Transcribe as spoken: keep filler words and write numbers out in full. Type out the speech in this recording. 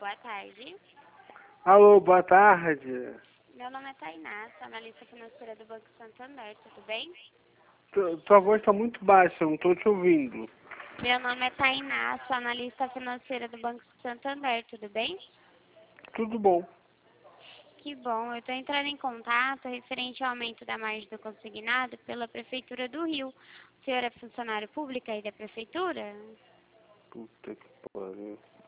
boa tarde. Alô, boa tarde. Meu nome é Tainá, sou analista financeira do Banco Santander, tudo bem? Tu- Tua voz está muito baixa, eu não estou te ouvindo. Meu nome é Tainá, sou analista financeira do Banco Santander, tudo bem? Tudo bom. Que bom, eu estou entrando em contato referente ao aumento da margem do consignado pela Prefeitura do Rio. O senhor é funcionário público aí da Prefeitura? Puta que pariu.